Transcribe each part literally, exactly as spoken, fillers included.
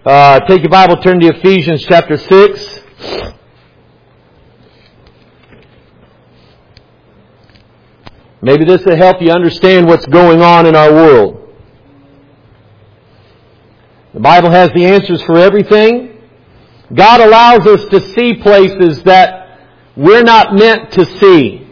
Uh, take your Bible, turn to Ephesians chapter six. Maybe this will help you understand what's going on in our world. The Bible has the answers for everything. God allows us to see places that we're not meant to see.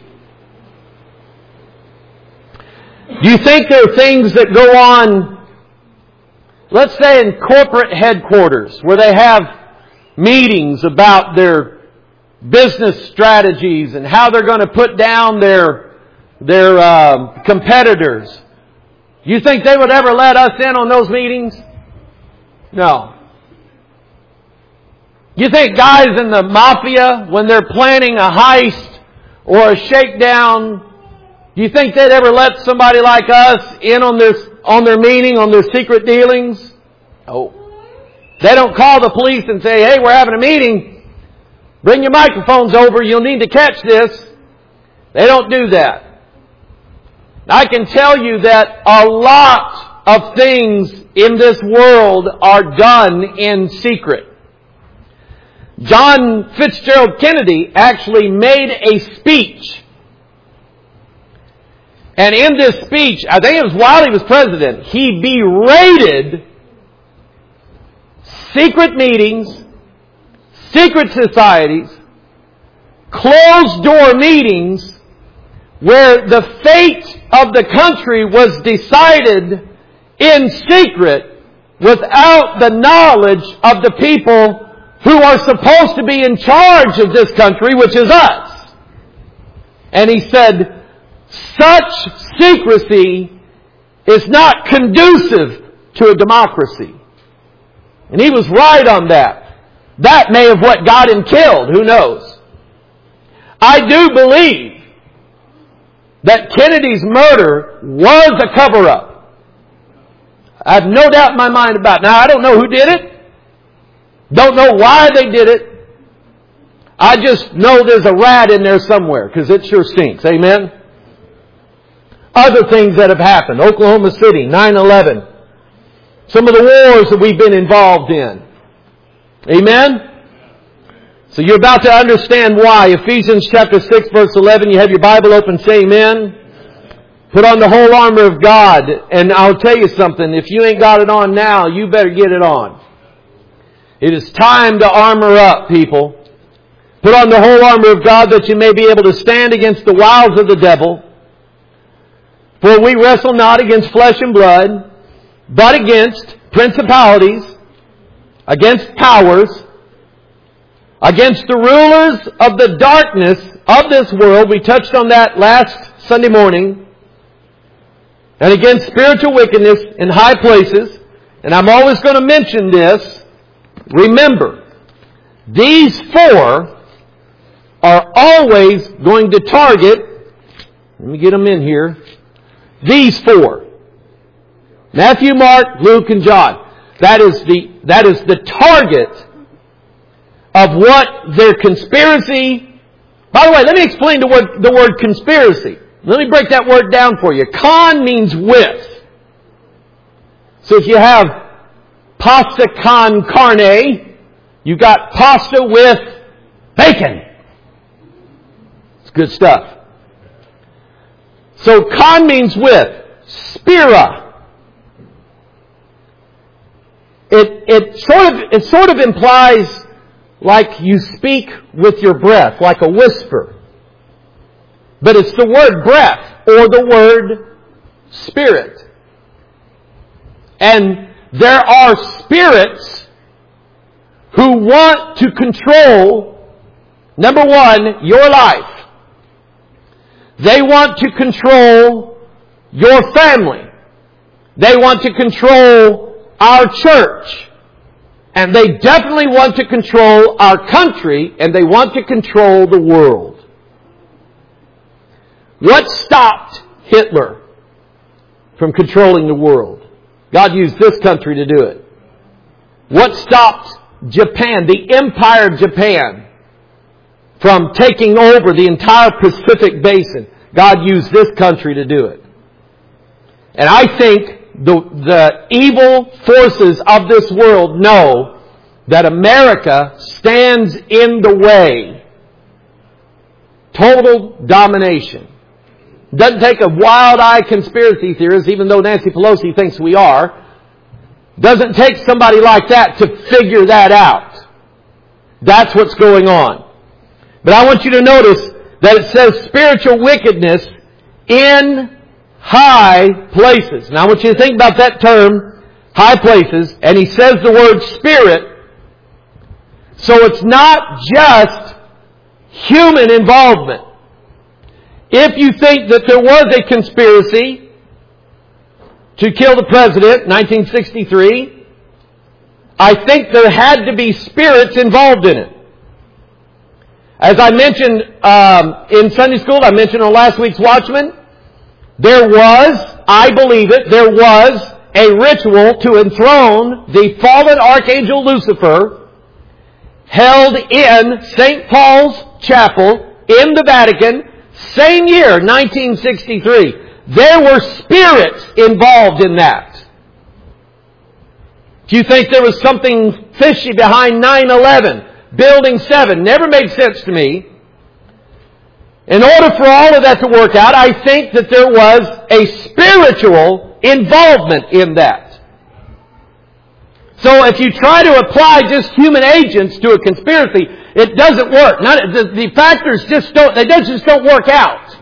Do you think there are things that go on, let's say in corporate headquarters, where they have meetings about their business strategies and how they're going to put down their their uh, competitors? You think they would ever let us in on those meetings? No. You think guys in the mafia, when they're planning a heist or a shakedown, do you think they'd ever let somebody like us in on their on their meeting, on their secret dealings? No. They don't call the police and say, "Hey, we're having a meeting. Bring your microphones over. You'll need to catch this." They don't do that. I can tell you that a lot of things in this world are done in secret. John Fitzgerald Kennedy actually made a speech. And in this speech, I think it was while he was president, he berated secret meetings, secret societies, closed-door meetings, where the fate of the country was decided in secret without the knowledge of the people who are supposed to be in charge of this country, which is us. And he said, such secrecy is not conducive to a democracy. And he was right on that. That may have what got him killed. Who knows? I do believe that Kennedy's murder was a cover-up. I have no doubt in my mind about it. Now, I don't know who did it. Don't know why they did it. I just know there's a rat in there somewhere, because it sure stinks. Amen? Other things that have happened. Oklahoma City, nine eleven. Some of the wars that we've been involved in. Amen? So you're about to understand why. Ephesians chapter six, verse eleven. You have your Bible open. Say amen. Put on the whole armor of God. And I'll tell you something. If you ain't got it on now, you better get it on. It is time to armor up, people. Put on the whole armor of God that you may be able to stand against the wiles of the devil. For we wrestle not against flesh and blood, but against principalities, against powers, against the rulers of the darkness of this world. We touched on that last Sunday morning. And against spiritual wickedness in high places. And I'm always going to mention this. Remember, these four are always going to target, let me get them in here, these four. Matthew, Mark, Luke, and John. That is the, that is the target of what their conspiracy. By the way, let me explain the word, the word conspiracy. Let me break that word down for you. Con means with. So if you have pasta con carne, you got pasta with bacon. It's good stuff. So con means with. Spira. It, it sort of, it sort of implies like you speak with your breath, like a whisper. But it's the word breath or the word spirit. And there are spirits who want to control, number one, your life. They want to control your family. They want to control our church. And they definitely want to control our country, and they want to control the world. What stopped Hitler from controlling the world? God used this country to do it. What stopped Japan, the Empire of Japan, from taking over the entire Pacific Basin? God used this country to do it. And I think the, the evil forces of this world know that America stands in the way. Total domination. Doesn't take a wild-eyed conspiracy theorist, even though Nancy Pelosi thinks we are. Doesn't take somebody like that to figure that out. That's what's going on. But I want you to notice that it says spiritual wickedness in high places. Now I want you to think about that term, high places, and he says the word spirit. So it's not just human involvement. If you think that there was a conspiracy to kill the president in nineteen sixty-three, I think there had to be spirits involved in it. As I mentioned um, in Sunday school, I mentioned on last week's Watchman, there was, I believe it, there was a ritual to enthrone the fallen archangel Lucifer held in Saint Paul's Chapel in the Vatican, same year, nineteen sixty-three. There were spirits involved in that. Do you think there was something fishy behind nine eleven? Building seven? Never made sense to me. In order for all of that to work out, I think that there was a spiritual involvement in that. So if you try to apply just human agents to a conspiracy, it doesn't work. Not, the, the factors just don't, they just don't work out.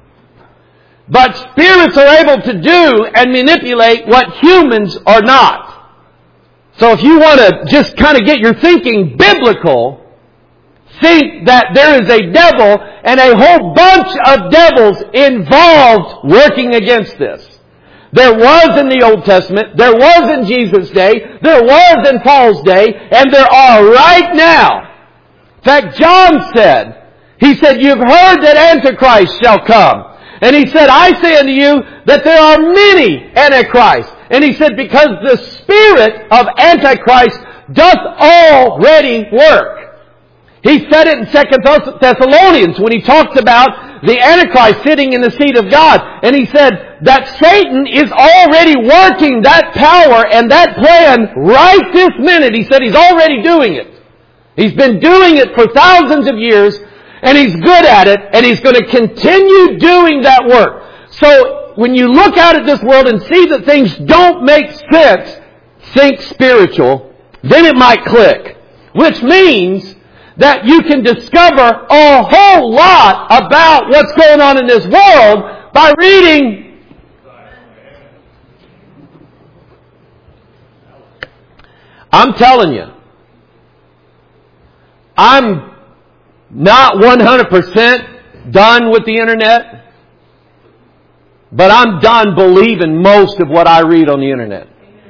But spirits are able to do and manipulate what humans are not. So if you want to just kind of get your thinking biblical, think that there is a devil and a whole bunch of devils involved working against this. There was in the Old Testament, there was in Jesus' day, there was in Paul's day, and there are right now. In fact, John said, he said, you've heard that Antichrist shall come. And he said, I say unto you that there are many Antichrists. And he said, because the spirit of Antichrist doth already work. He said it in Second Thessalonians when he talked about the Antichrist sitting in the seat of God. And he said that Satan is already working that power and that plan right this minute. He said he's already doing it. He's been doing it for thousands of years, and he's good at it, and he's going to continue doing that work. So when you look out at this world and see that things don't make sense, think spiritual, then it might click. Which means that you can discover a whole lot about what's going on in this world by reading. I'm telling you, I'm not one hundred percent done with the internet. But I'm done believing most of what I read on the internet.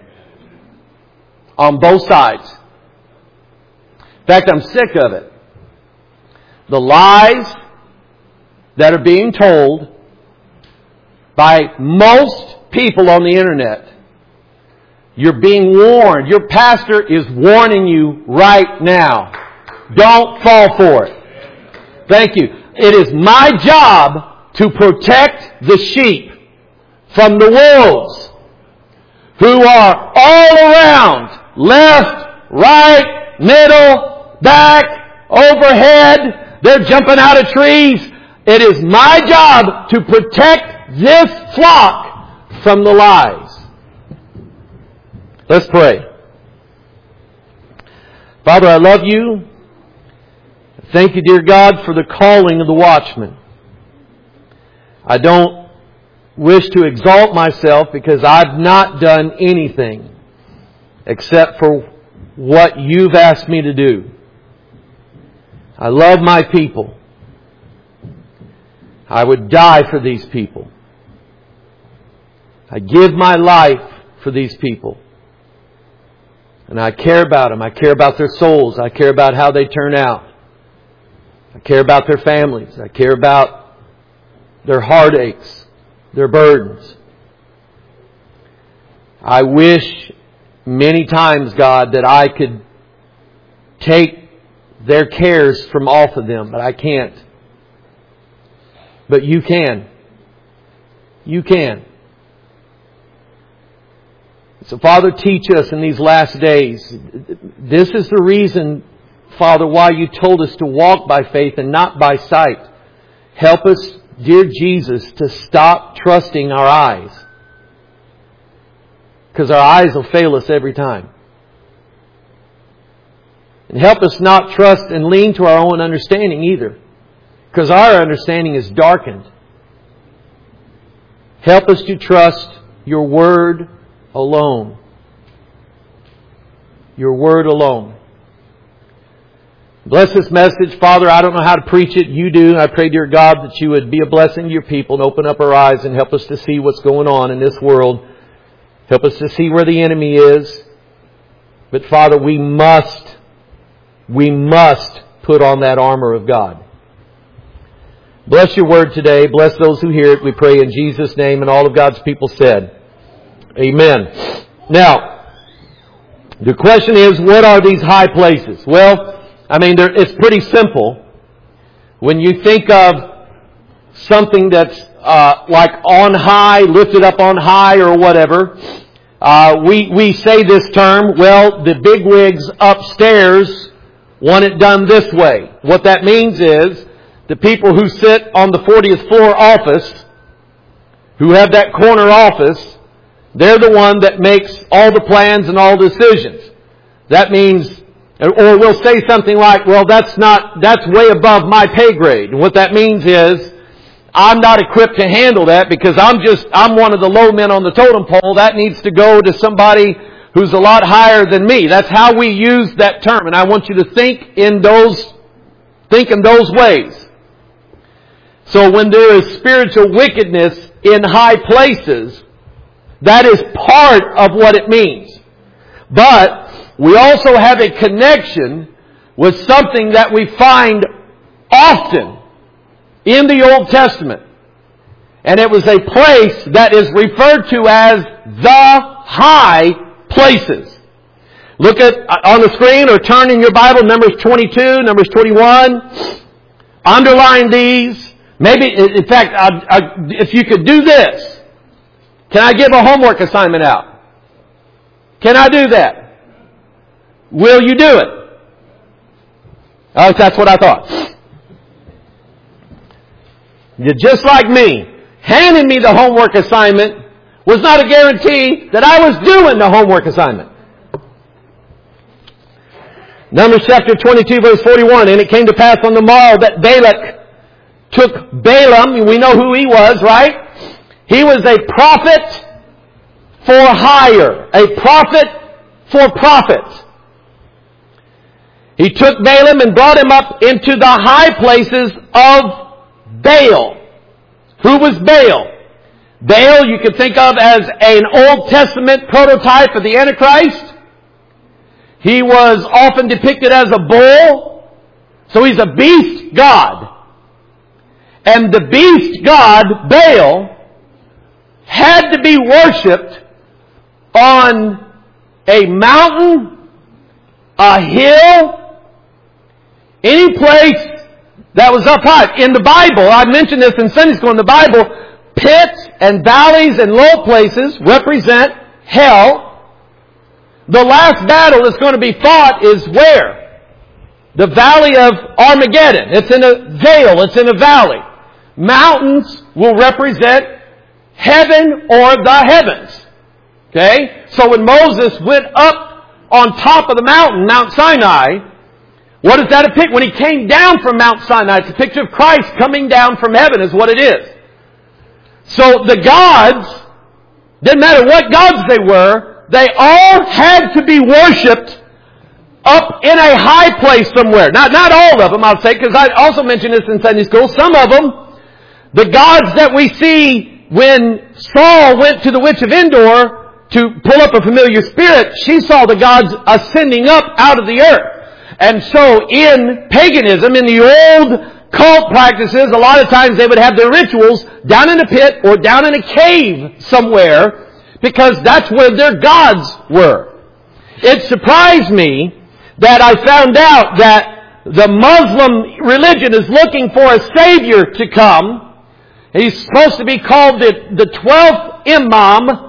On both sides. In fact, I'm sick of it. The lies that are being told by most people on the internet. You're being warned. Your pastor is warning you right now. Don't fall for it. Thank you. It is my job to protect the sheep from the wolves who are all around, left, right, middle, back, overhead. They're jumping out of trees. It is my job to protect this flock from the lies. Let's pray. Father, I love you. Thank you, dear God, for the calling of the watchman. I don't wish to exalt myself because I've not done anything except for what you've asked me to do. I love my people. I would die for these people. I give my life for these people. And I care about them. I care about their souls. I care about how they turn out. I care about their families. I care about their heartaches, their burdens. I wish many times, God, that I could take their cares from off of them, but I can't. But you can. You can. So, Father, teach us in these last days. This is the reason, Father, why you told us to walk by faith and not by sight. Help us, dear Jesus, to stop trusting our eyes. Because our eyes will fail us every time. And help us not trust and lean to our own understanding either. Because our understanding is darkened. Help us to trust your Word alone. Your Word alone. Bless this message, Father. I don't know how to preach it. You do. I pray, dear God, that you would be a blessing to your people and open up our eyes and help us to see what's going on in this world. Help us to see where the enemy is. But Father, we must, we must put on that armor of God. Bless your word today. Bless those who hear it. We pray in Jesus' name, and all of God's people said, Amen. Now, the question is, what are these high places? Well, I mean, it's pretty simple. When you think of something that's uh, like on high, lifted up on high or whatever, uh, we, we say this term, well, the bigwigs upstairs want it done this way. What that means is, the people who sit on the fortieth floor office, who have that corner office, they're the one that makes all the plans and all decisions. That means, or we'll say something like, well, that's not, that's way above my pay grade. And what that means is, I'm not equipped to handle that because I'm just, I'm one of the low men on the totem pole. That needs to go to somebody who's a lot higher than me. That's how we use that term. And I want you to think in those, think in those ways. So when there is spiritual wickedness in high places, that is part of what it means. But we also have a connection with something that we find often in the Old Testament. And it was a place that is referred to as the high places. Look at on the screen or turn in your Bible, Numbers twenty-two, Numbers twenty-one. Underline these. Maybe, in fact, I, I, if you could do this, can I give a homework assignment out? Can I do that? Will you do it? Oh, that's what I thought. You're just like me. Handing me the homework assignment was not a guarantee that I was doing the homework assignment. Numbers chapter twenty-two, verse forty-one. And it came to pass on the morrow that Balak took Balaam, we know who he was, right? He was a prophet for hire. A prophet for profit. He took Balaam and brought him up into the high places of Baal. Who was Baal? Baal you could think of as an Old Testament prototype of the Antichrist. He was often depicted as a bull. So he's a beast god. And the beast god, Baal, had to be worshipped on a mountain, a hill, any place that was up high. In the Bible, I mentioned this in Sunday school, in the Bible, pits and valleys and low places represent hell. The last battle that's going to be fought is where? The valley of Armageddon. It's in a vale, it's in a valley. Mountains will represent heaven or the heavens. Okay? So when Moses went up on top of the mountain, Mount Sinai, what is that a picture? When he came down from Mount Sinai, it's a picture of Christ coming down from heaven is what it is. So the gods, didn't matter what gods they were, they all had to be worshipped up in a high place somewhere. Not, not all of them, I'll say, because I also mentioned this in Sunday school. Some of them, the gods that we see when Saul went to the witch of Endor to pull up a familiar spirit, she saw the gods ascending up out of the earth. And so in paganism, in the old cult practices, a lot of times they would have their rituals down in a pit or down in a cave somewhere because that's where their gods were. It surprised me that I found out that the Muslim religion is looking for a Savior to come. He's supposed to be called the, the twelfth Imam.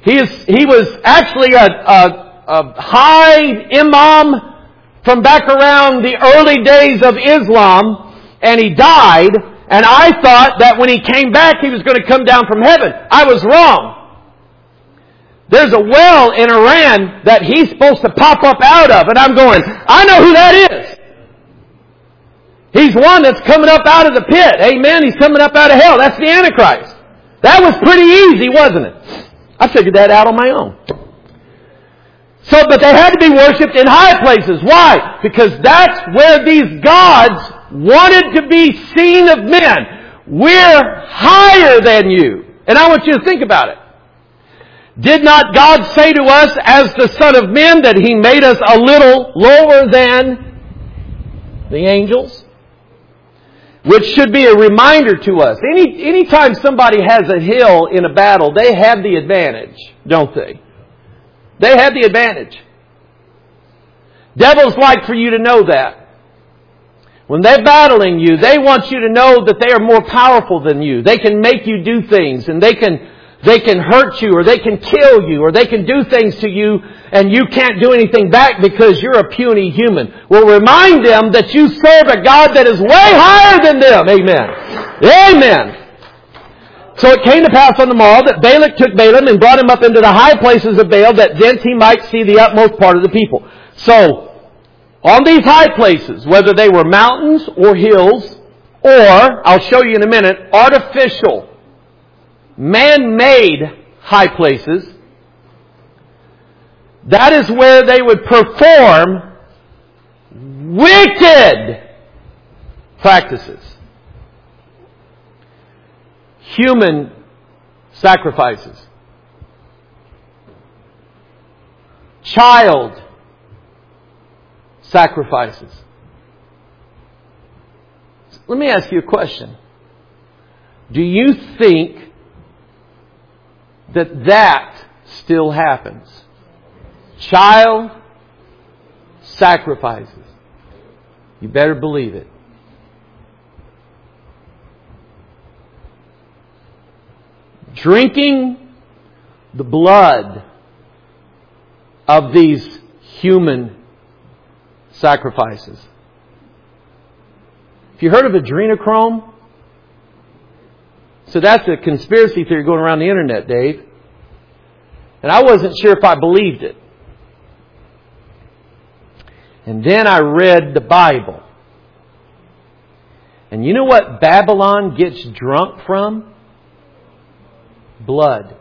He is, he was actually a, a, a high imam from back around the early days of Islam, and he died, and I thought that when he came back he was going to come down from heaven. I was wrong. There's a well in Iran that he's supposed to pop up out of. And I'm going, I know who that is. He's one that's coming up out of the pit. Amen. He's coming up out of hell. That's the Antichrist. That was pretty easy, wasn't it? I figured that out on my own. So, but they had to be worshipped in high places. Why? Because that's where these gods wanted to be seen of men. We're higher than you. And I want you to think about it. Did not God say to us as the Son of Man that He made us a little lower than the angels? Which should be a reminder to us. Any anytime somebody has a hill in a battle, they have the advantage, don't they? They have the advantage. Devils like for you to know that. When they're battling you, they want you to know that they are more powerful than you. They can make you do things, and they can They can hurt you, or they can kill you, or they can do things to you, and you can't do anything back because you're a puny human. Well, remind them that you serve a God that is way higher than them. Amen. Amen. So it came to pass on the morrow that Balak took Balaam and brought him up into the high places of Baal, that thence he might see the utmost part of the people. So, on these high places, whether they were mountains or hills, or, I'll show you in a minute, artificial, man-made high places, that is where they would perform wicked practices. Human sacrifices. Child sacrifices. Let me ask you a question. Do you think that that still happens? Child sacrifices. You better believe it. Drinking the blood of these human sacrifices. Have you heard of adrenochrome? So that's a conspiracy theory going around the internet, Dave. And I wasn't sure if I believed it. And then I read the Bible. And you know what Babylon gets drunk from? Blood.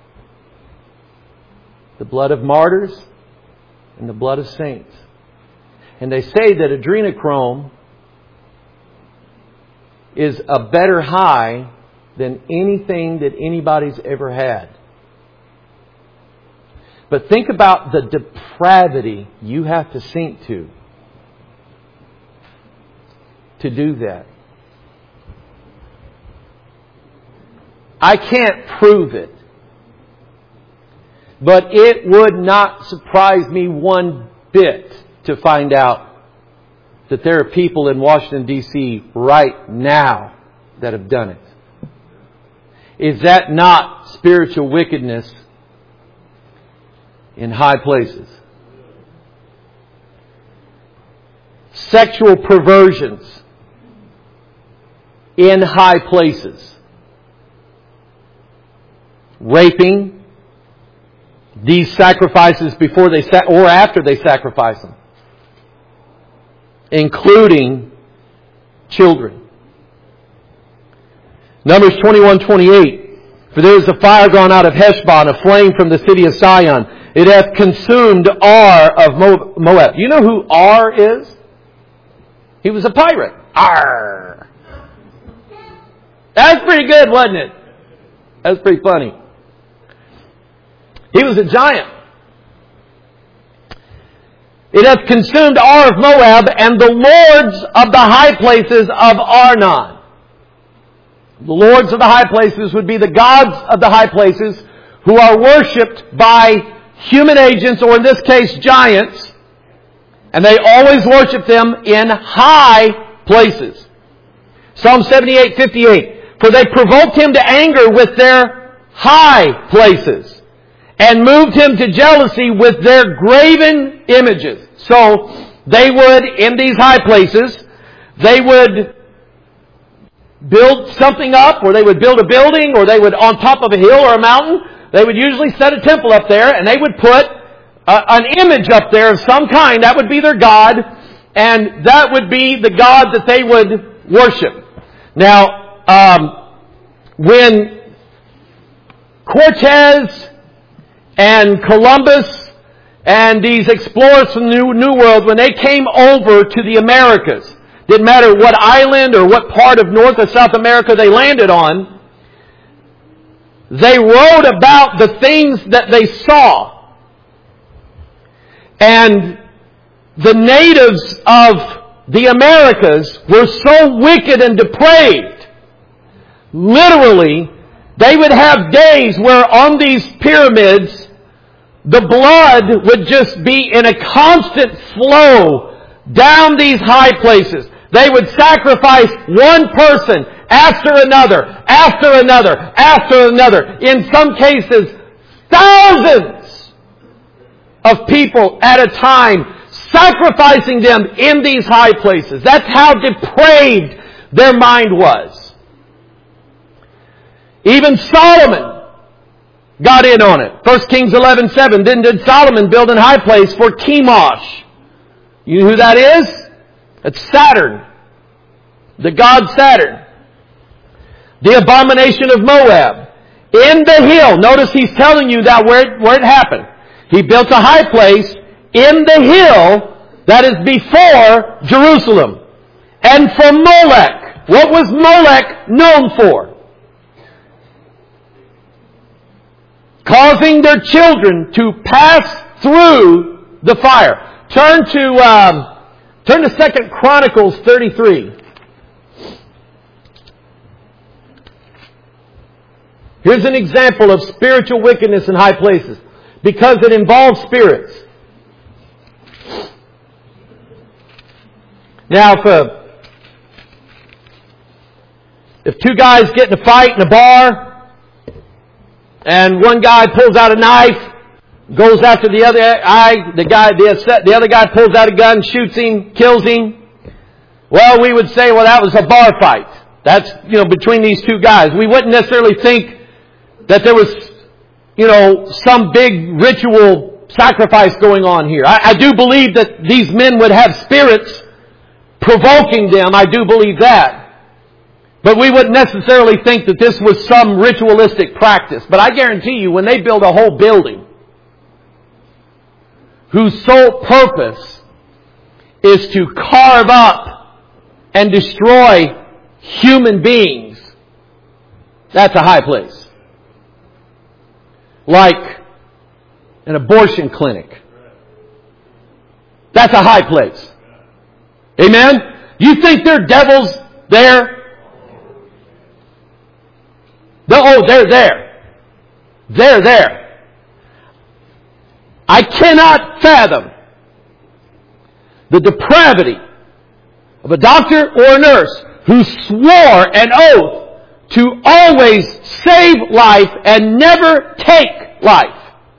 The blood of martyrs and the blood of saints. And they say that adrenochrome is a better high than anything that anybody's ever had. But think about the depravity you have to sink to to do that. I can't prove it, but it would not surprise me one bit to find out that there are people in Washington, D C right now that have done it. Is that not spiritual wickedness in high places? Sexual perversions in high places. Raping. These sacrifices before they sa- or after they sacrifice them. Including children. Numbers twenty-one twenty-eight. For there is a fire gone out of Heshbon, a flame from the city of Sion. It hath consumed Ar of Moab. You know who Ar is? He was a pirate. Ar. That's pretty good, wasn't it? That's pretty funny. He was a giant. It hath consumed Ar of Moab and the lords of the high places of Arnon. The lords of the high places would be the gods of the high places who are worshipped by human agents, or in this case, giants. And they always worship them in high places. Psalm seventy-eight fifty-eight. For they provoked him to anger with their high places, and moved him to jealousy with their graven images. So they would, in these high places, they would build something up, or they would build a building, or they would, on top of a hill or a mountain, they would usually set a temple up there, and they would put a, an image up there of some kind. That would be their god, and that would be the god that they would worship. Now, um, when Cortez and Columbus and these explorers from the New, New World, when they came over to the Americas, didn't matter what island or what part of North or South America they landed on, they wrote about the things that they saw. And the natives of the Americas were so wicked and depraved. Literally, they would have days where on these pyramids, the blood would just be in a constant flow down these high places. They would sacrifice one person after another, after another, after another. In some cases, thousands of people at a time, sacrificing them in these high places. That's how depraved their mind was. Even Solomon got in on it. First Kings eleven seven. Then did Solomon build an high place for Chemosh. You know who that is? It's Saturn. The god Saturn. The abomination of Moab. In the hill. Notice he's telling you that where it, where it happened. He built a high place in the hill that is before Jerusalem. And for Molech. What was Molech known for? Causing their children to pass through the fire. Turn to um, turn to Second Chronicles thirty-three. Here's an example of spiritual wickedness in high places, because it involves spirits. Now, if a, if two guys get in a fight in a bar, and one guy pulls out a knife, goes after the other guy, the guy, the, the other guy pulls out a gun, shoots him, kills him. Well, we would say, well, that was a bar fight. That's, you know, between these two guys. We wouldn't necessarily think that there was, you know, some big ritual sacrifice going on here. I, I do believe that these men would have spirits provoking them. I do believe that. But we wouldn't necessarily think that this was some ritualistic practice. But I guarantee you, when they build a whole building whose sole purpose is to carve up and destroy human beings, that's a high place. Like an abortion clinic. That's a high place. Amen? You think there are devils there? Oh, they're there. They're there. I cannot fathom the depravity of a doctor or a nurse who swore an oath to always save life and never take life.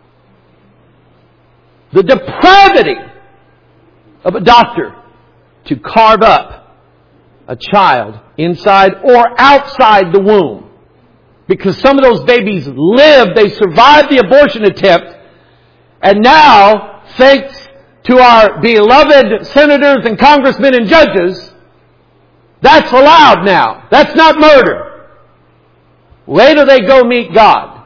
The depravity of a doctor to carve up a child inside or outside the womb. Because some of those babies lived, they survived the abortion attempt, and now, thanks to our beloved senators and congressmen and judges, that's allowed now. That's not murder. Wait till they go meet God.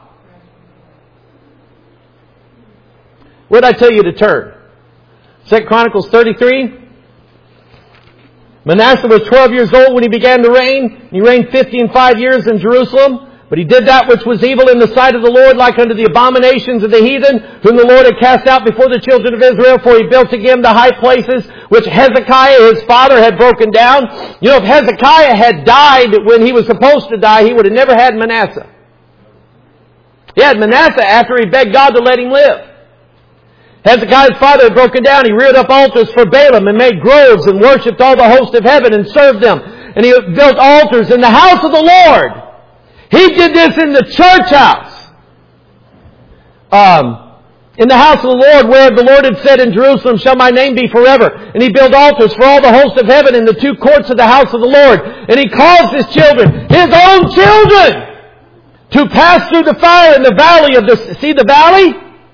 Where did I tell you to turn? Second Chronicles thirty-three. Manasseh was twelve years old when he began to reign. He reigned fifty and five years in Jerusalem. But he did that which was evil in the sight of the Lord, like unto the abominations of the heathen, whom the Lord had cast out before the children of Israel. For he built again the high places which Hezekiah his father had broken down. You know, if Hezekiah had died when he was supposed to die, he would have never had Manasseh. He had Manasseh after he begged God to let him live. Hezekiah's father had broken down. He reared up altars for Balaam and made groves and worshipped all the host of heaven and served them. And he built altars in the house of the Lord. He did this in the church house. um, in the house of the Lord, where the Lord had said, in Jerusalem shall my name be forever. And He built altars for all the hosts of heaven in the two courts of the house of the Lord. And He caused His children, His own children, to pass through the fire in the valley of the... See the valley?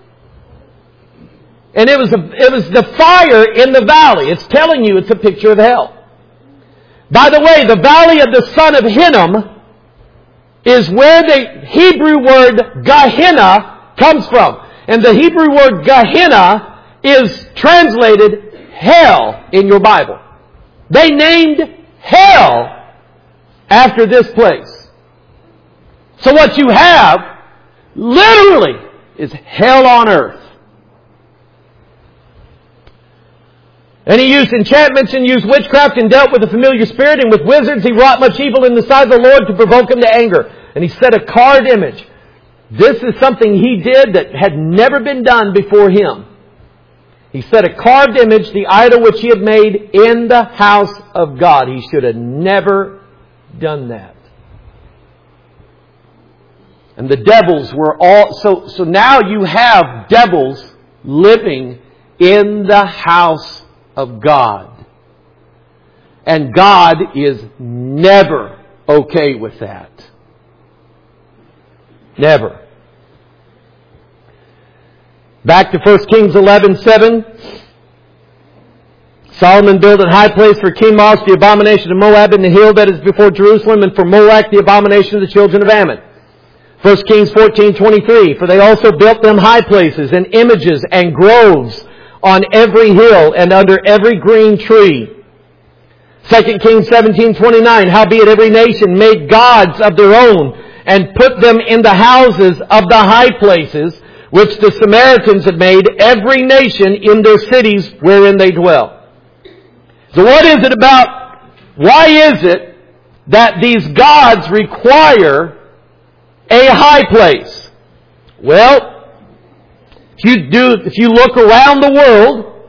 And it was, a, it was the fire in the valley. It's telling you it's a picture of hell. By the way, the valley of the son of Hinnom is where the Hebrew word Gehenna comes from. And the Hebrew word Gehenna is translated hell in your Bible. They named hell after this place. So what you have, literally, is hell on earth. And he used enchantments and used witchcraft and dealt with a familiar spirit, and with wizards he wrought much evil in the sight of the Lord to provoke him to anger. And he set a carved image. This is something he did that had never been done before him. He set a carved image, the idol which he had made, in the house of God. He should have never done that. And the devils were all... So, so now you have devils living in the house of God. And God is never okay with that. Never. Back to First Kings eleven seven. Solomon built a high place for Chemosh, the abomination of Moab, in the hill that is before Jerusalem, and for Molech, the abomination of the children of Ammon. First Kings fourteen twenty-three. For they also built them high places and images and groves on every hill and under every green tree. Second Kings seventeen twenty-nine. Howbeit every nation made gods of their own, and put them in the houses of the high places, which the Samaritans had made, every nation in their cities wherein they dwell. So what is it about, why is it that these gods require a high place? Well, if you do, if you look around the world,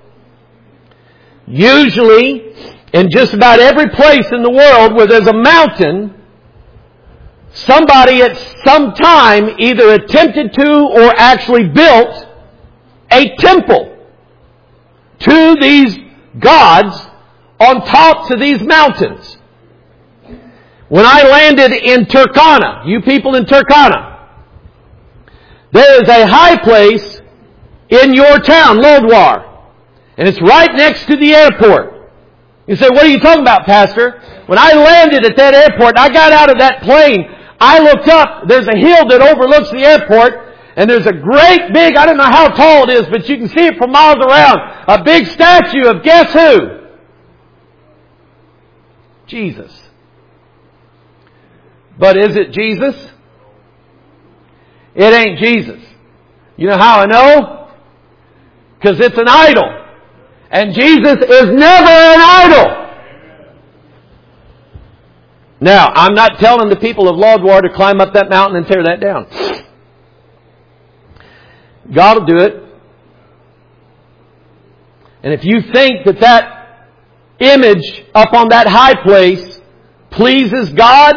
usually in just about every place in the world where there's a mountain, somebody at some time either attempted to or actually built a temple to these gods on tops of these mountains. When I landed in Turkana, you people in Turkana, there is a high place in your town, Lodwar, and it's right next to the airport. You say, what are you talking about, Pastor? When I landed at that airport, I got out of that plane, I looked up, there's a hill that overlooks the airport, and there's a great big, I don't know how tall it is, but you can see it from miles around, a big statue of guess who? Jesus. But is it Jesus? It ain't Jesus. You know how I know? Because it's an idol. And Jesus is never an idol. Now, I'm not telling the people of Lodwar to climb up that mountain and tear that down. God will do it. And if you think that that image up on that high place pleases God,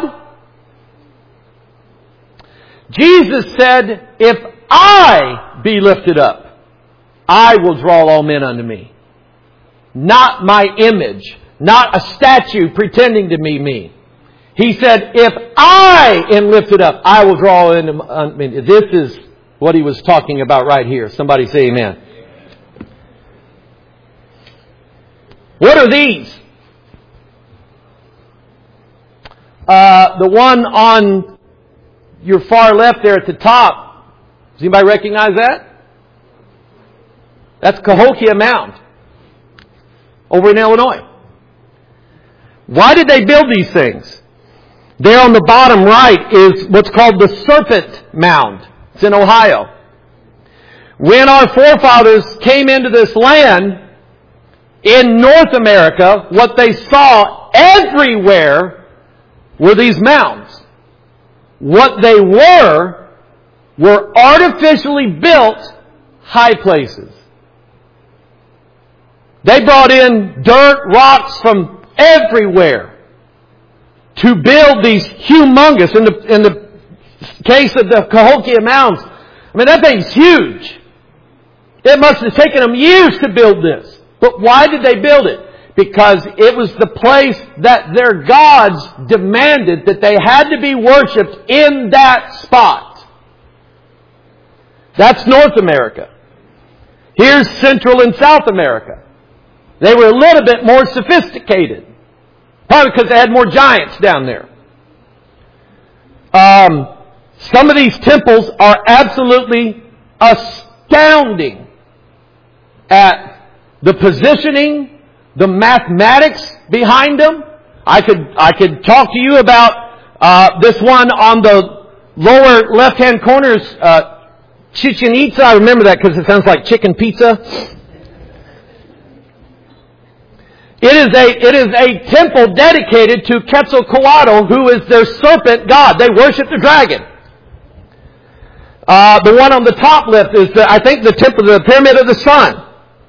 Jesus said, if I be lifted up, I will draw all men unto me. Not my image. Not a statue pretending to be me. He said, if I am lifted up, I will draw in. I mean, this is what he was talking about right here. Somebody say amen. What are these? Uh, the one on your far left there at the top. Does anybody recognize that? That's Cahokia Mound over in Illinois. Why did they build these things? There on the bottom right is what's called the Serpent Mound. It's in Ohio. When our forefathers came into this land in North America, what they saw everywhere were these mounds. What they were, were artificially built high places. They brought in dirt, rocks from everywhere to build these humongous, in the, in the case of the Cahokia Mounds, I mean, that thing's huge. It must have taken them years to build this. But why did they build it? Because it was the place that their gods demanded that they had to be worshipped in that spot. That's North America. Here's Central and South America. They were a little bit more sophisticated. Probably because they had more giants down there. Um, some of these temples are absolutely astounding at the positioning, the mathematics behind them. I could I could talk to you about uh, this one on the lower left-hand corners, uh, Chichen Itza. I remember that because it sounds like chicken pizza. It is a it is a temple dedicated to Quetzalcoatl, who is their serpent god. They worship the dragon. Uh, the one on the top left is the, I think the temple, the Pyramid of the Sun.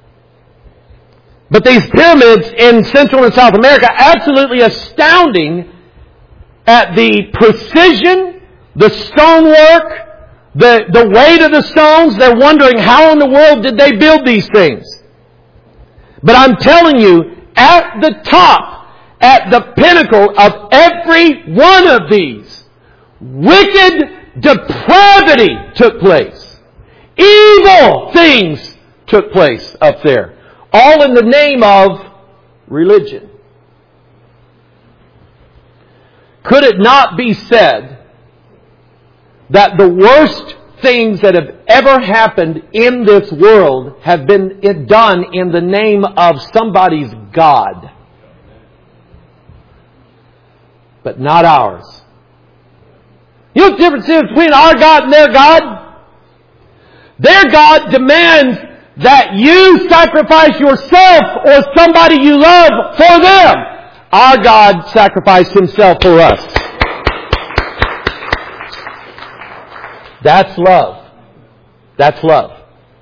But these pyramids in Central and South America, absolutely astounding at the precision, the stonework, the, the weight of the stones. They're wondering how in the world did they build these things. But I'm telling you, at the top, at the pinnacle of every one of these, wicked depravity took place. Evil things took place up there. All in the name of religion. Could it not be said that the worst things that have ever happened in this world have been done in the name of somebody's God? But not ours. You know what the difference is between our God and their God? Their God demands that you sacrifice yourself or somebody you love for them. Our God sacrificed Himself for us. That's love. That's love.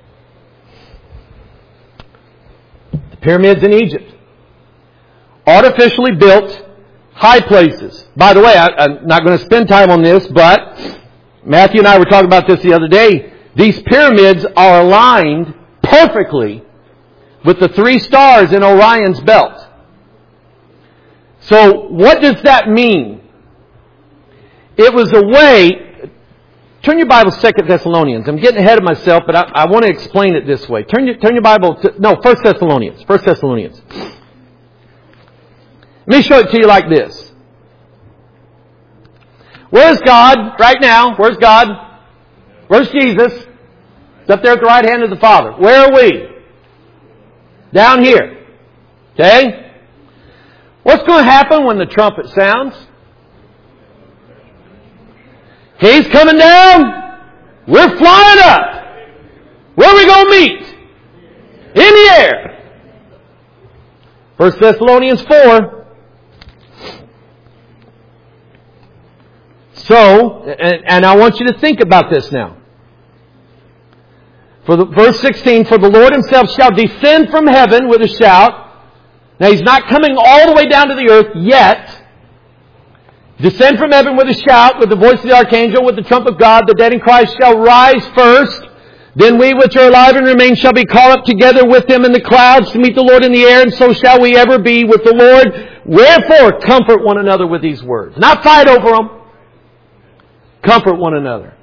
The pyramids in Egypt. Artificially built high places. By the way, I, I'm not going to spend time on this, but Matthew and I were talking about this the other day. These pyramids are aligned perfectly with the three stars in Orion's belt. So what does that mean? It was a way... Turn your Bible to Second Thessalonians. I'm getting ahead of myself, but I, I want to explain it this way. Turn your, turn your Bible to... No, First Thessalonians. First Thessalonians. Let me show it to you like this. Where's God right now? Where's God? Where's Jesus? He's up there at the right hand of the Father. Where are we? Down here. Okay? What's going to happen when the trumpet sounds? He's coming down. We're flying up. Where are we going to meet? In the air. First Thessalonians four. So, and, and I want you to think about this now. For the, verse sixteen, for the Lord Himself shall descend from heaven with a shout. Now He's not coming all the way down to the earth yet. Descend from heaven with a shout, with the voice of the archangel, with the trump of God. The dead in Christ shall rise first. Then we which are alive and remain shall be caught up together with Him in the clouds to meet the Lord in the air, and so shall we ever be with the Lord. Wherefore, comfort one another with these words. Not fight over them. Comfort one another.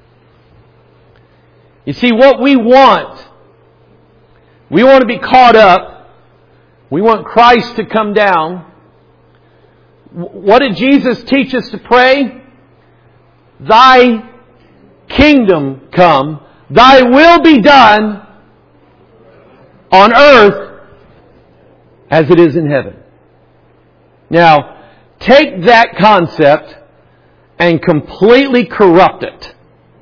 You see, what we want, we want to be caught up. We want Christ to come down. What did Jesus teach us to pray? Thy kingdom come. Thy will be done on earth as it is in heaven. Now, take that concept and completely corrupt it.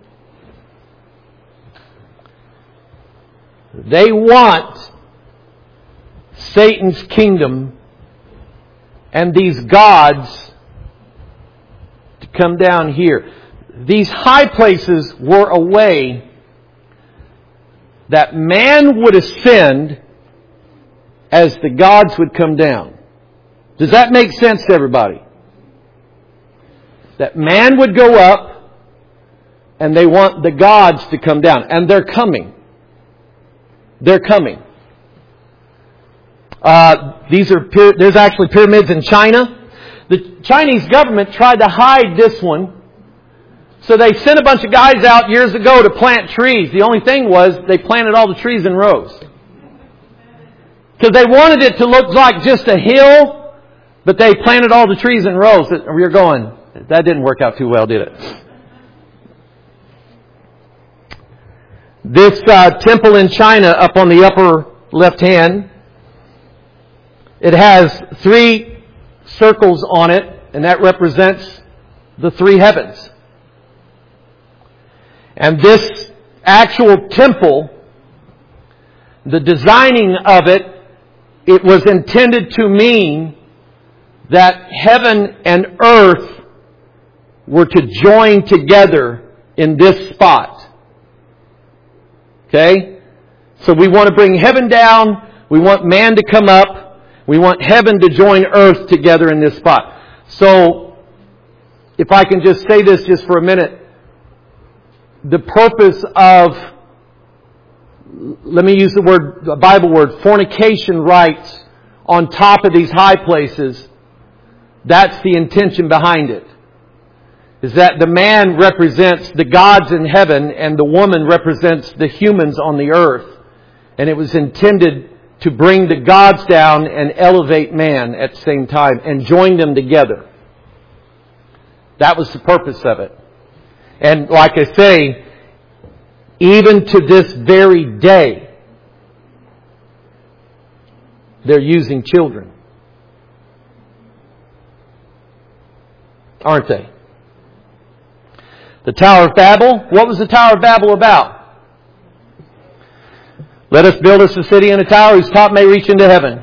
They want Satan's kingdom and these gods to come down here. These high places were a way that man would ascend as the gods would come down. Does that make sense to everybody? That man would go up, And they want the gods to come down. And they're coming. They're coming. Uh, these are there's actually pyramids in China. The Chinese government tried to hide this one. So they sent a bunch of guys out years ago to plant trees. The only thing was they planted all the trees in rows. Because they wanted it to look like just a hill, but they planted all the trees in rows. You're going, that didn't work out too well, did it? This uh, temple in China up on the upper left hand, it has three circles on it, and that represents the three heavens. And this actual temple, the designing of it, it was intended to mean that heaven and earth were to join together in this spot. Okay? So we want to bring heaven down. We want man to come up. We want heaven to join earth together in this spot. So, if I can just say this just for a minute. The purpose of, let me use the word, the Bible word, fornication rites on top of these high places, that's the intention behind it. Is that the man represents the gods in heaven and the woman represents the humans on the earth. And it was intended to bring the gods down and elevate man at the same time and join them together. That was the purpose of it. And like I say, even to this very day, they're using children. Aren't they? The Tower of Babel. What was the Tower of Babel about? Let us build us a city and a tower whose top may reach into heaven.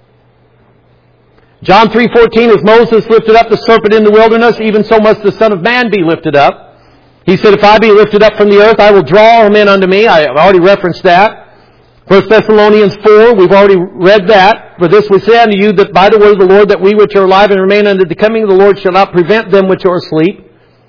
John three fourteen, as Moses lifted up the serpent in the wilderness, even so must the Son of Man be lifted up. He said, if I be lifted up from the earth, I will draw all men unto me. I have already referenced that. First Thessalonians four, we've already read that. For this we say unto you, that by the word of the Lord, that we which are alive and remain unto the coming of the Lord shall not prevent them which are asleep.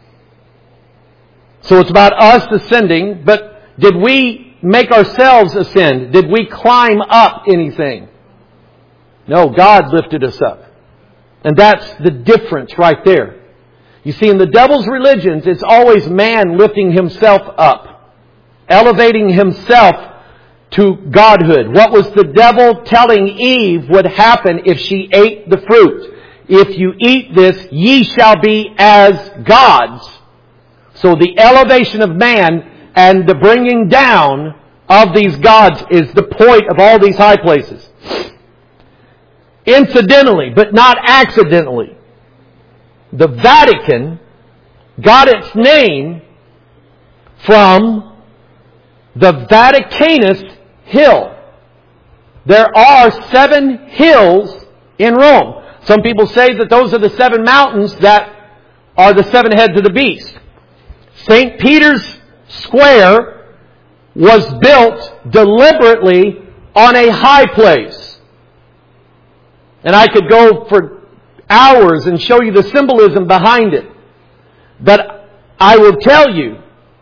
So it's about us ascending, but did we make ourselves ascend? Did we climb up anything? No, God lifted us up. And that's the difference right there. You see, in the devil's religions, it's always man lifting himself up, elevating himself to godhood. What was the devil telling Eve would happen if she ate the fruit? If you eat this, ye shall be as gods. So the elevation of man and the bringing down of these gods is the point of all these high places. Incidentally, but not accidentally, the Vatican got its name from the Vaticanus Hill. There are seven hills in Rome. Some people say that those are the seven mountains that are the seven heads of the beast. Saint Peter's Square was built deliberately on a high place. And I could go for hours and show you the symbolism behind it. But I will tell you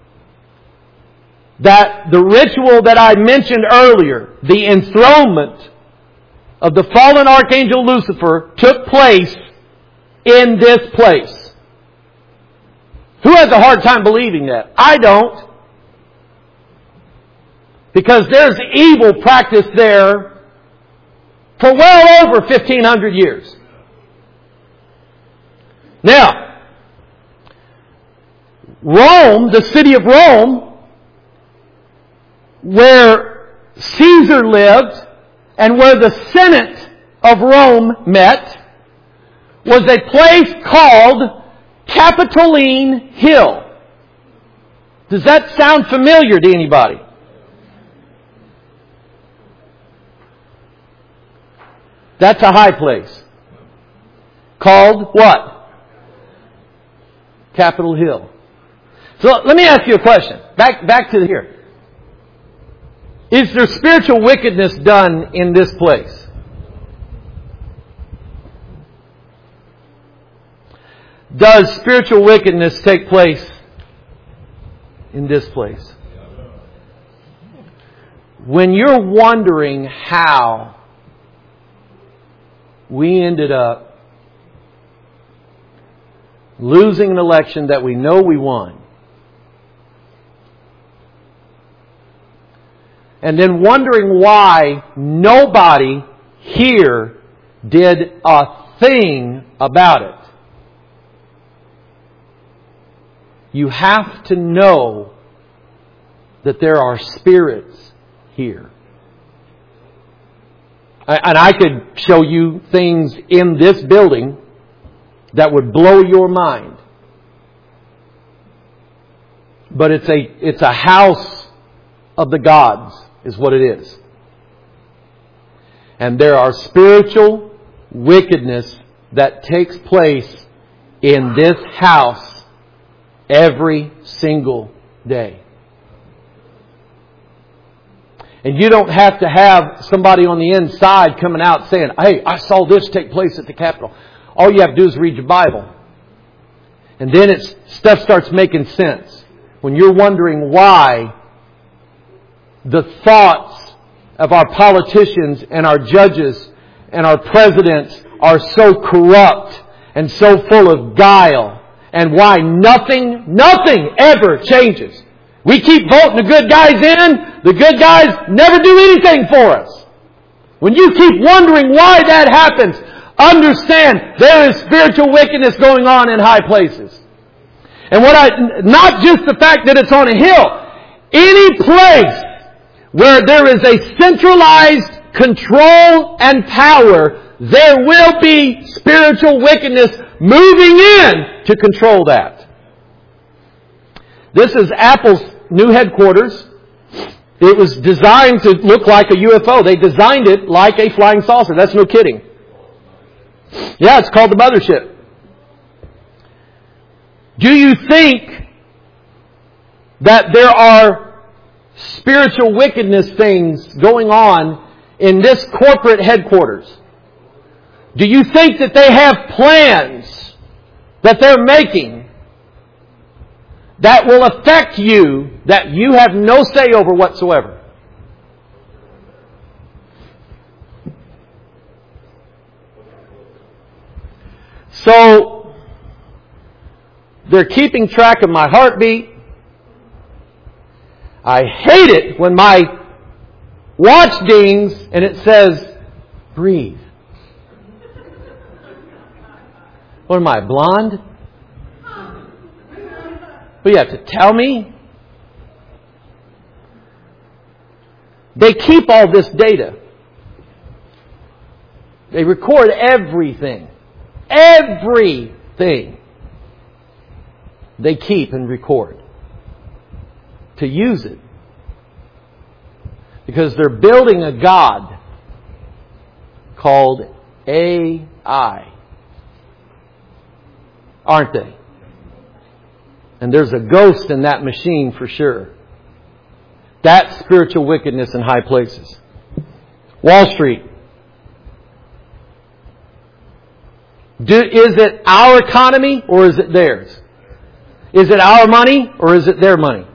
that the ritual that I mentioned earlier, the enthronement of the fallen archangel Lucifer, took place in this place. Who has a hard time believing that? I don't. Because there's evil practiced there for well over fifteen hundred years. Now, Rome, the city of Rome, where Caesar lived and where the Senate of Rome met, was a place called Capitoline Hill. Does that sound familiar to anybody? That's a high place. Called what? Capitol Hill. So let me ask you a question. Back, back to here. Is there spiritual wickedness done in this place? Does spiritual wickedness take place in this place. When you're wondering how we ended up losing an election that we know we won, and then wondering why nobody here did a thing about it, you have to know that there are spirits here. And I could show you things in this building that would blow your mind. But it's a, it's a house of the gods, is what it is. And there are spiritual wickedness that takes place in this house every single day. And you don't have to have somebody on the inside coming out saying, hey, I saw this take place at the Capitol. All you have to do is read your Bible. And then it's, stuff starts making sense. When you're wondering why the thoughts of our politicians and our judges and our presidents are so corrupt and so full of guile, and why nothing, nothing ever changes. We keep voting the good guys in. The good guys never do anything for us. When you keep wondering why that happens, understand there is spiritual wickedness going on in high places. And what I, not just the fact that it's on a hill. Any place where there is a centralized control and power, there will be spiritual wickedness moving in to control that. This is Apple's new headquarters. It was designed to look like a U F O. They designed it like a flying saucer. That's no kidding. Yeah, it's called the mothership. Do you think that there are spiritual wickedness things going on in this corporate headquarters? Do you think that they have plans that they're making that will affect you, that you have no say over whatsoever? So, they're keeping track of my heartbeat. I hate it when my watch dings and it says, breathe. What am I, blonde? But you have to tell me? They keep all this data. They record everything. Everything. They keep and record. To use it. Because they're building a God called A I. Aren't they? And there's a ghost in that machine for sure. That's spiritual wickedness in high places. Wall Street. Do, is it our economy or is it theirs? Is it our money or is it their money?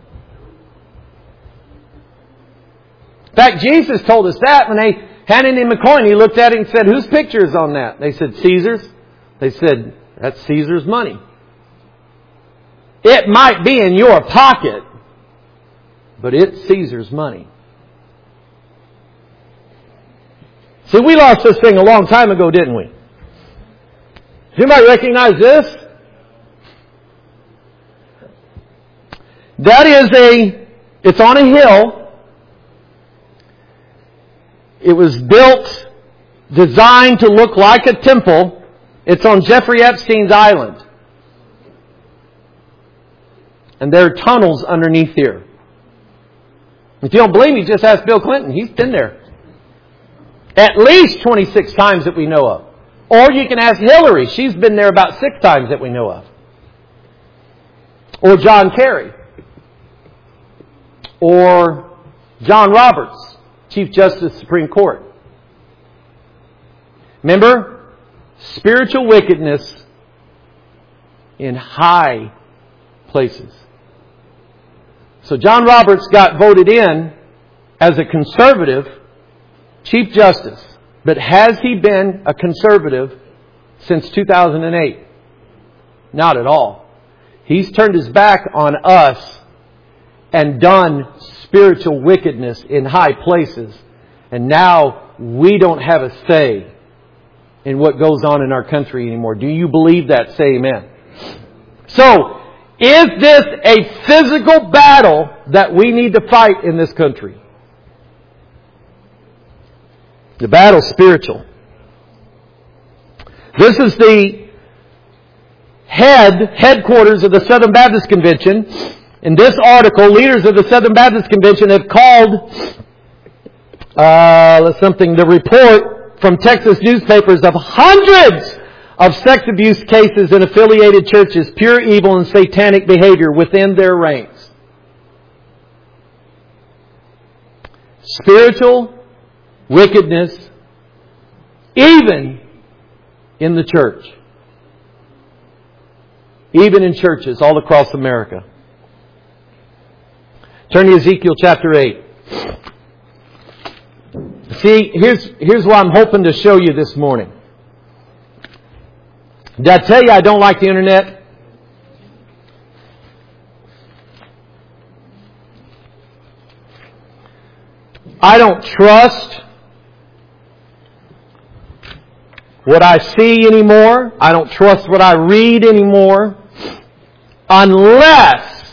In fact, Jesus told us that when they handed him a coin. He looked at it and said, whose picture is on that? They said, Caesar's. They said, that's Caesar's money. It might be in your pocket, but it's Caesar's money. See, we lost this thing a long time ago, didn't we? Does anybody recognize this? That is a, it's on a hill. It was built, designed to look like a temple. It's on Jeffrey Epstein's island. And there are tunnels underneath here. If you don't believe me, just ask Bill Clinton. He's been there. At least twenty-six times that we know of. Or you can ask Hillary. She's been there about six times that we know of. Or John Kerry. Or John Roberts, Chief Justice, Supreme Court. Remember? Spiritual wickedness in high places. So John Roberts got voted in as a conservative Chief Justice. But has he been a conservative since two thousand eight? Not at all. He's turned his back on us and done spiritual wickedness in high places. And now we don't have a say in what goes on in our country anymore. Do you believe that? Say amen. So, is this a physical battle that we need to fight in this country? The battle's spiritual. This is the head, headquarters of the Southern Baptist Convention. In this article, leaders of the Southern Baptist Convention have called uh, something, the report from Texas newspapers of hundreds of sex abuse cases in affiliated churches, pure evil and satanic behavior within their ranks. Spiritual wickedness, even in the church. Even in churches all across America. Turn to Ezekiel chapter eight. See, here's, here's what I'm hoping to show you this morning. Did I tell you I don't like the internet? I don't trust what I see anymore. I don't trust what I read anymore. Unless,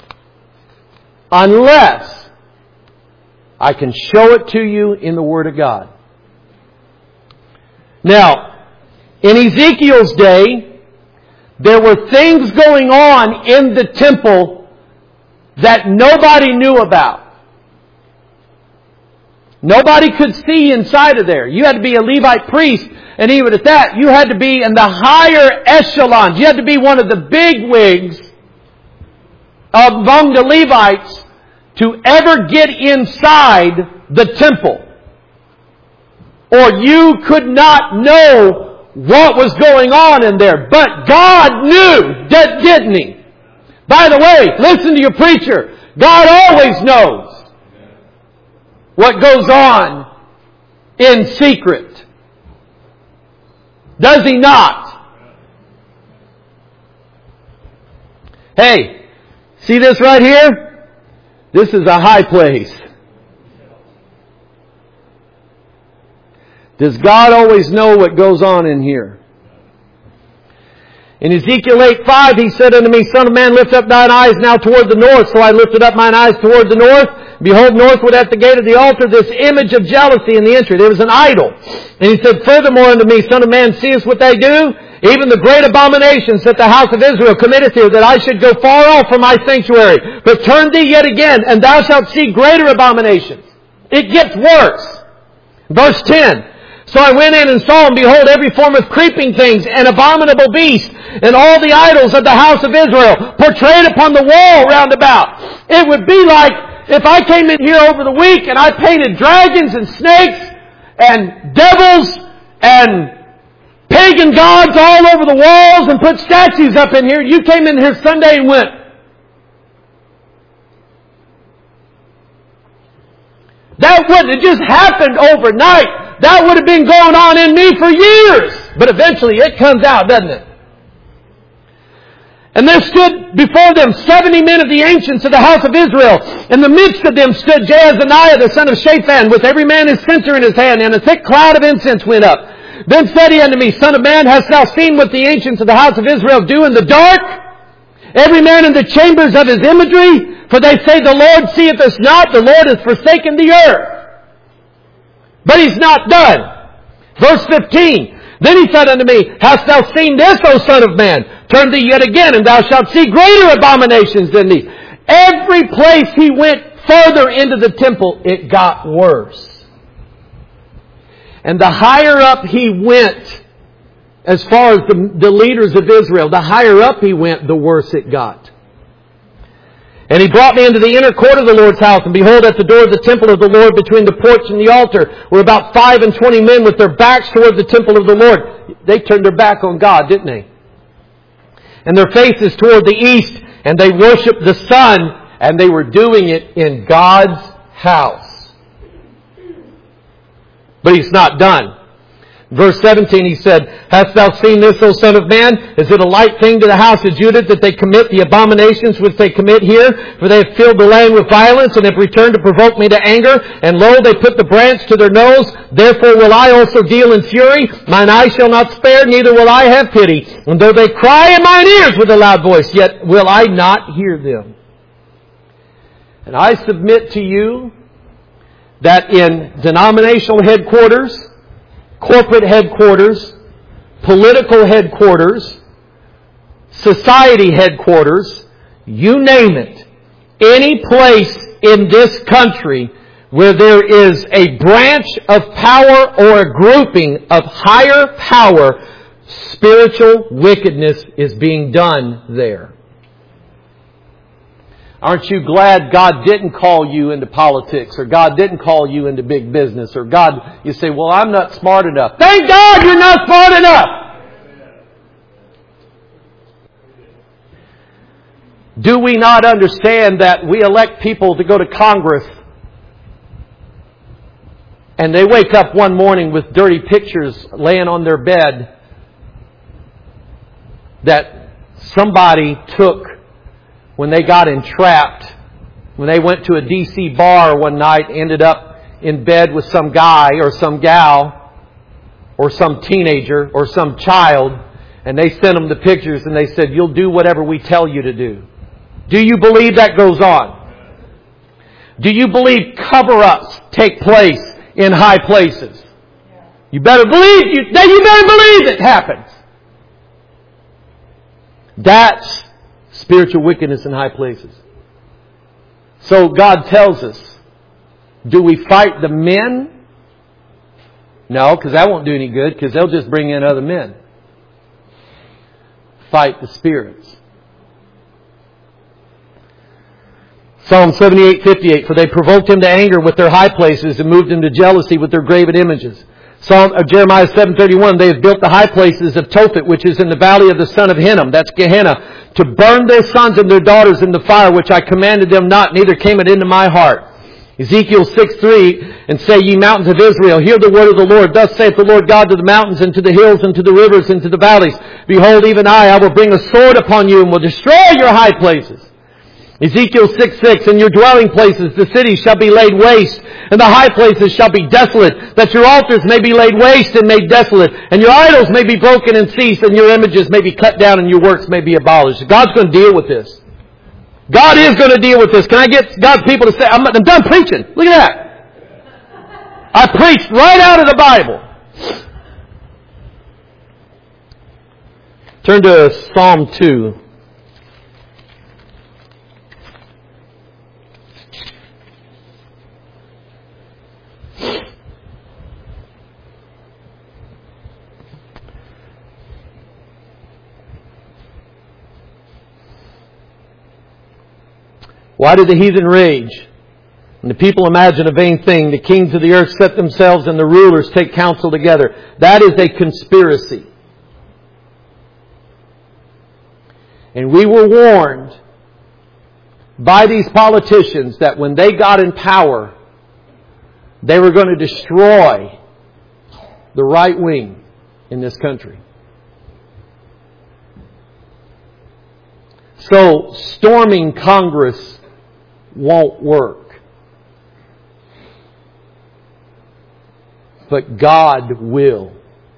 unless I can show it to you in the Word of God. Now, in Ezekiel's day, there were things going on in the temple that nobody knew about. Nobody could see inside of there. You had to be a Levite priest, and even at that, you had to be in the higher echelons. You had to be one of the big wigs among the Levites to ever get inside the temple. Or you could not know what was going on in there. But God knew, didn't He? By the way, listen to your preacher. God always knows what goes on in secret. Does He not? Hey, see this right here? This is a high place. Does God always know what goes on in here? In Ezekiel eight five, He said unto me, Son of man, lift up thine eyes now toward the north. So I lifted up mine eyes toward the north. Behold, northward at the gate of the altar, this image of jealousy in the entry. There was an idol. And He said, furthermore unto me, Son of man, seest what they do? Even the great abominations that the house of Israel committeth here, that I should go far off from my sanctuary. But turn thee yet again, and thou shalt see greater abominations. It gets worse. Verse ten. So I went in and saw, and behold, every form of creeping things, and abominable beast, and all the idols of the house of Israel, portrayed upon the wall round about. It would be like if I came in here over the week, and I painted dragons and snakes, and devils, and pagan gods all over the walls, and put statues up in here. You came in here Sunday and went, that wouldn't have just happened overnight. That would have been going on in me for years. But eventually it comes out, doesn't it? And there stood before them seventy men of the ancients of the house of Israel. In the midst of them stood Jaazaniah the son of Shaphan, with every man his censer in his hand, and a thick cloud of incense went up. Then said he unto me, Son of man, hast thou seen what the ancients of the house of Israel do in the dark? Every man in the chambers of his imagery? For they say, the Lord seeth us not, the Lord has forsaken the earth. But He's not done. Verse fifteen. Then He said unto me, Hast thou seen this, O Son of man? Turn thee yet again, and thou shalt see greater abominations than these. Every place He went further into the temple, it got worse. And the higher up He went, as far as the, the leaders of Israel, the higher up He went, the worse it got. And He brought me into the inner court of the Lord's house, and behold, at the door of the temple of the Lord, between the porch and the altar, were about five and twenty men with their backs toward the temple of the Lord. They turned their back on God, didn't they? And their faces toward the east, and they worshiped the sun And they were doing it in God's house. But He's not done. Verse seventeen, He said, Hast thou seen this, O son of man? Is it a light thing to the house of Judah that they commit the abominations which they commit here? For they have filled the land with violence and have returned to provoke me to anger. And lo, they put the branch to their nose. Therefore will I also deal in fury. Mine eye shall not spare, neither will I have pity. And though they cry in mine ears with a loud voice, yet will I not hear them. And I submit to you that in denominational headquarters, corporate headquarters, political headquarters, society headquarters, you name it, any place in this country where there is a branch of power or a grouping of higher power, spiritual wickedness is being done there. Aren't you glad God didn't call you into politics, or God didn't call you into big business, or God, you say, well, I'm not smart enough. Thank God you're not smart enough! Do we not understand that we elect people to go to Congress and they wake up one morning with dirty pictures laying on their bed that somebody took when they got entrapped, when they went to a D C bar one night, ended up in bed with some guy or some gal or some teenager or some child, and they sent them the pictures and they said, you'll do whatever we tell you to do. Do you believe that goes on? Do you believe cover-ups take place in high places? You better believe, you, you better believe it happens. That's spiritual wickedness in high places. So God tells us, do we fight the men? No, because that won't do any good, because they'll just bring in other men. Fight the spirits. Psalm seventy-eight fifty-eight, for they provoked him to anger with their high places and moved him to jealousy with their graven images. Psalm of Jeremiah seven thirty-one, they have built the high places of Tophet, which is in the valley of the son of Hinnom, that's Gehenna, to burn their sons and their daughters in the fire, which I commanded them not, neither came it into my heart. Ezekiel six three, and say, ye mountains of Israel, hear the word of the Lord. Thus saith the Lord God to the mountains and to the hills and to the rivers and to the valleys. Behold, even I, I will bring a sword upon you and will destroy your high places. Ezekiel six six, and your dwelling places, the cities shall be laid waste, and the high places shall be desolate, that your altars may be laid waste and made desolate, and your idols may be broken and cease, and your images may be cut down, and your works may be abolished. God's going to deal with this. God is going to deal with this. Can I get God's people to say, I'm, I'm done preaching. Look at that. I preached right out of the Bible. Turn to Psalm two. Why did the heathen rage? And the people imagine a vain thing. The kings of the earth set themselves and the rulers take counsel together. That is a conspiracy. And we were warned by these politicians that when they got in power, they were going to destroy the right wing in this country. So storming Congress won't work. But God will.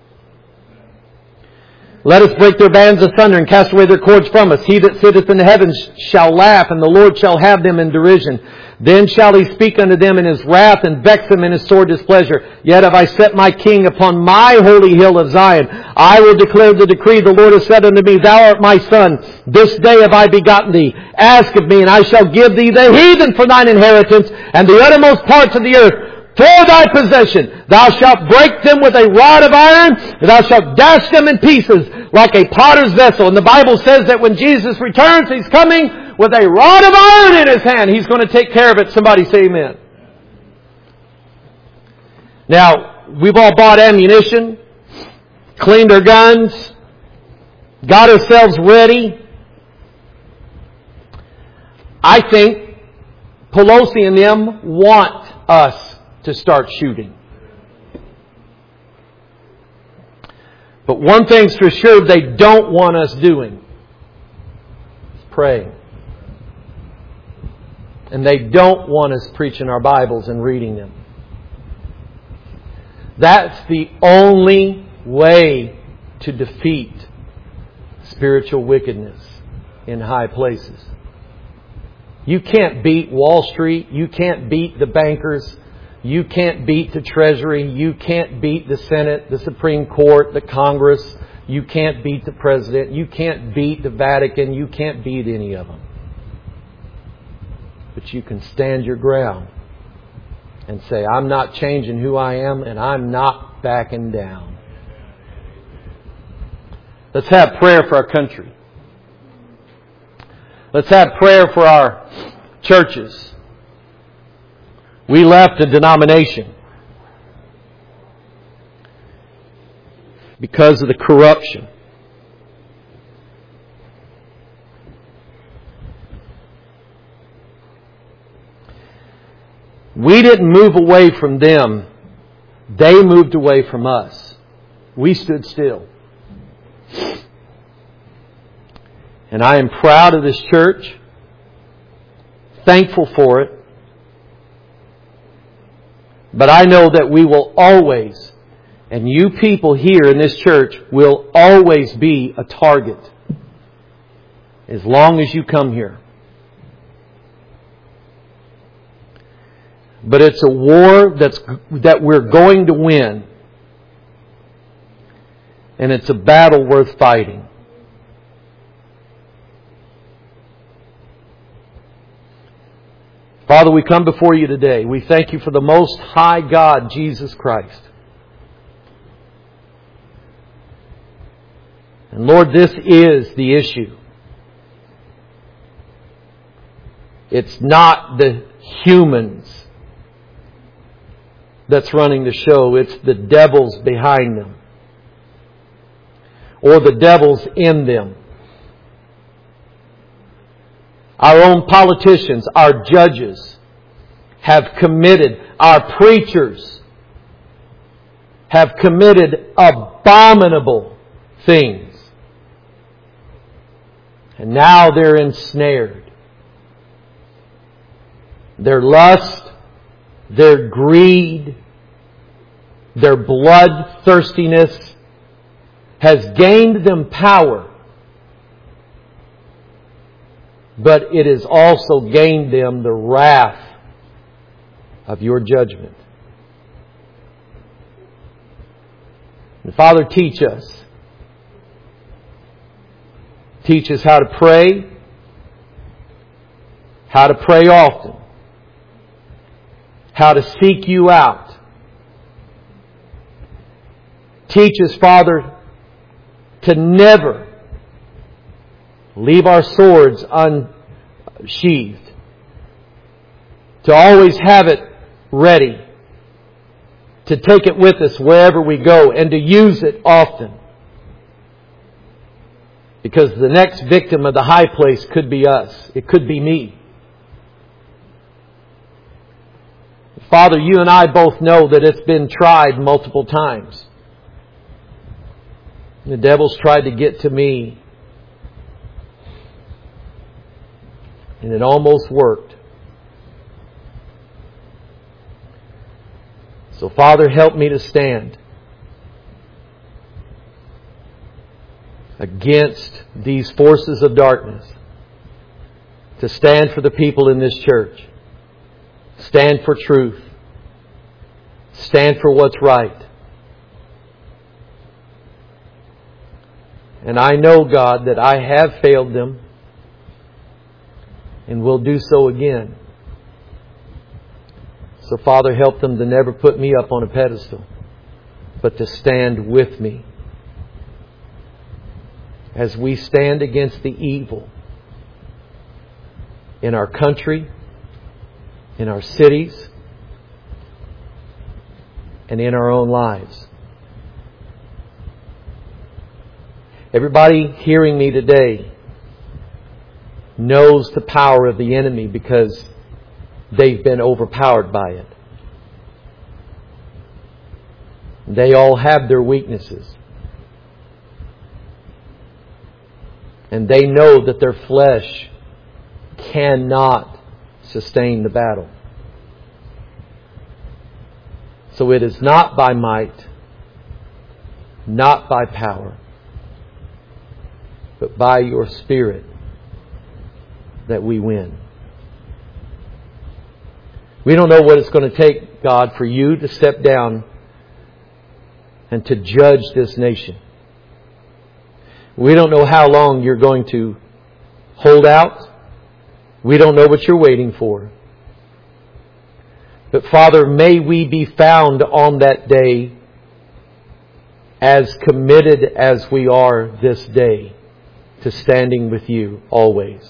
Let us break their bands asunder and cast away their cords from us. He that sitteth in the heavens shall laugh, and the Lord shall have them in derision. Then shall He speak unto them in His wrath, and vex them in His sore displeasure. Yet have I set my King upon my holy hill of Zion. I will declare the decree. The Lord has said unto me, Thou art my son. This day have I begotten thee. Ask of me, and I shall give thee the heathen for thine inheritance, and the uttermost parts of the earth for thy possession. Thou shalt break them with a rod of iron, and thou shalt dash them in pieces like a potter's vessel. And the Bible says that when Jesus returns, He's coming with a rod of iron in His hand. He's going to take care of it. Somebody say amen. Now, we've all bought ammunition, cleaned our guns, got ourselves ready. I think Pelosi and them want us to start shooting. But one thing's for sure they don't want us doing is praying. And they don't want us preaching our Bibles and reading them. That's the only way to defeat spiritual wickedness in high places. You can't beat Wall Street. You can't beat the bankers. You can't beat the Treasury. You can't beat the Senate, the Supreme Court, the Congress. You can't beat the President. You can't beat the Vatican. You can't beat any of them. But you can stand your ground and say, I'm not changing who I am and I'm not backing down. Let's have prayer for our country. Let's have prayer for our churches. We left a denomination because of the corruption. We didn't move away from them. They moved away from us. We stood still. And I am proud of this church. Thankful for it. But I know that we will always, and you people here in this church will always be a target as long as you come here. But it's a war that's that we're going to win. And it's a battle worth fighting. Father, we come before you today. We thank you for the Most High God, Jesus Christ. And Lord, this is the issue. It's not the humans that's running the show. It's the devils behind them. Or the devils in them. Our own politicians, our judges have committed, our preachers have committed abominable things. And now they're ensnared. Their lust, their greed, their bloodthirstiness has gained them power. But it has also gained them the wrath of your judgment. And Father, teach us. Teach us how to pray, how to pray often, how to seek you out. Teach us, Father, to never leave our swords unsheathed. To always have it ready. To take it with us wherever we go and to use it often. Because the next victim of the high place could be us. It could be me. Father, you and I both know that it's been tried multiple times. The devil's tried to get to me. And it almost worked. So Father, help me to stand against these forces of darkness. To stand for the people in this church. Stand for truth. Stand for what's right. And I know, God, that I have failed them. And will do so again. So Father, help them to never put me up on a pedestal, but to stand with me as we stand against the evil in our country, in our cities, and in our own lives. Everybody hearing me today knows the power of the enemy because they've been overpowered by it. They all have their weaknesses. And they know that their flesh cannot sustain the battle. So it is not by might, not by power, but by your Spirit that we win. We don't know what it's going to take, God, for you to step down and to judge this nation. We don't know how long you're going to hold out. We don't know what you're waiting for. But Father, may we be found on that day as committed as we are this day to standing with you always.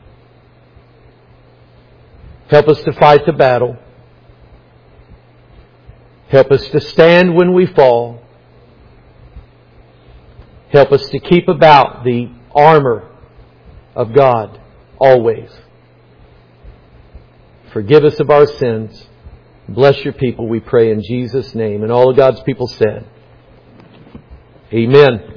Help us to fight the battle. Help us to stand when we fall. Help us to keep about the armor of God always. Forgive us of our sins. Bless your people, we pray in Jesus' name. And all of God's people said, Amen.